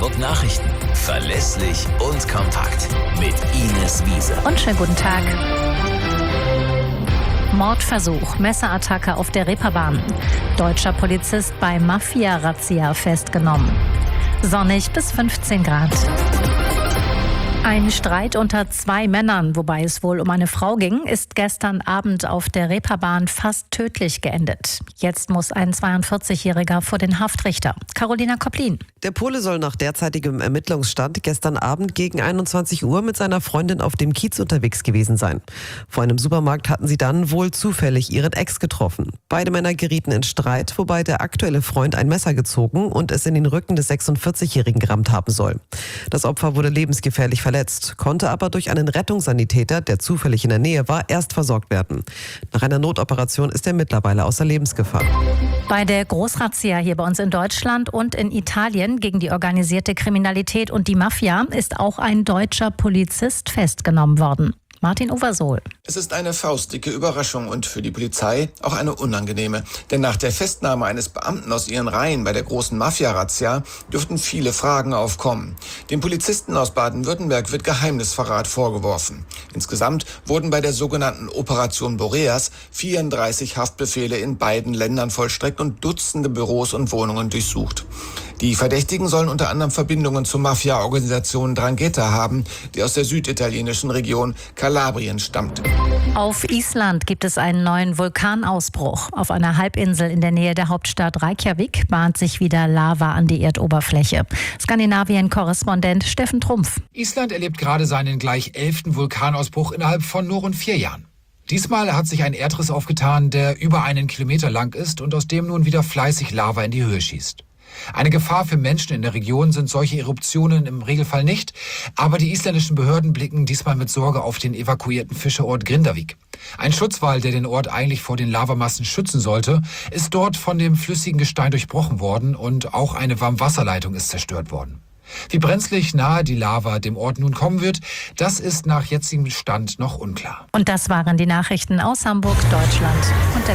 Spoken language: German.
Hamburg Nachrichten. Verlässlich und kompakt. Mit Ines Wiese. Und schönen guten Tag. Mordversuch, Messerattacke auf der Reeperbahn. Deutscher Polizist bei Mafia-Razzia festgenommen. Sonnig bis 15 Grad. Ein Streit unter zwei Männern, wobei es wohl um eine Frau ging, ist gestern Abend auf der Reeperbahn fast tödlich geendet. Jetzt muss ein 42-Jähriger vor den Haftrichter. Carolina Kopplin. Der Pole soll nach derzeitigem Ermittlungsstand gestern Abend gegen 21 Uhr mit seiner Freundin auf dem Kiez unterwegs gewesen sein. Vor einem Supermarkt hatten sie dann wohl zufällig ihren Ex getroffen. Beide Männer gerieten in Streit, wobei der aktuelle Freund ein Messer gezogen und es in den Rücken des 46-Jährigen gerammt haben soll. Das Opfer wurde lebensgefährlich verletzt, konnte aber durch einen Rettungssanitäter, der zufällig in der Nähe war, erst versorgt werden. Nach einer Notoperation ist er mittlerweile außer Lebensgefahr. Bei der Großrazzia hier bei uns in Deutschland und in Italien gegen die organisierte Kriminalität und die Mafia ist auch ein deutscher Polizist festgenommen worden. Martin Oversohl. Es ist eine faustdicke Überraschung und für die Polizei auch eine unangenehme. Denn nach der Festnahme eines Beamten aus ihren Reihen bei der großen Mafia-Razzia dürften viele Fragen aufkommen. Dem Polizisten aus Baden-Württemberg wird Geheimnisverrat vorgeworfen. Insgesamt wurden bei der sogenannten Operation Boreas 34 Haftbefehle in beiden Ländern vollstreckt und Dutzende Büros und Wohnungen durchsucht. Die Verdächtigen sollen unter anderem Verbindungen zur Mafia-Organisation 'Ndrangheta haben, die aus der süditalienischen Region Kalabrien stammt. Auf Island gibt es einen neuen Vulkanausbruch. Auf einer Halbinsel in der Nähe der Hauptstadt Reykjavik bahnt sich wieder Lava an die Erdoberfläche. Skandinavien-Korrespondent Steffen Trumpf. Island erlebt gerade seinen gleich 11. Vulkanausbruch innerhalb von nur rund 4 Jahren. Diesmal hat sich ein Erdriss aufgetan, der über 1 Kilometer lang ist und aus dem nun wieder fleißig Lava in die Höhe schießt. Eine Gefahr für Menschen in der Region sind solche Eruptionen im Regelfall nicht, aber die isländischen Behörden blicken diesmal mit Sorge auf den evakuierten Fischerort Grindavik. Ein Schutzwall, der den Ort eigentlich vor den Lavamassen schützen sollte, ist dort von dem flüssigen Gestein durchbrochen worden und auch eine Warmwasserleitung ist zerstört worden. Wie brenzlig nahe die Lava dem Ort nun kommen wird, das ist nach jetzigem Stand noch unklar. Und das waren die Nachrichten aus Hamburg, Deutschland und der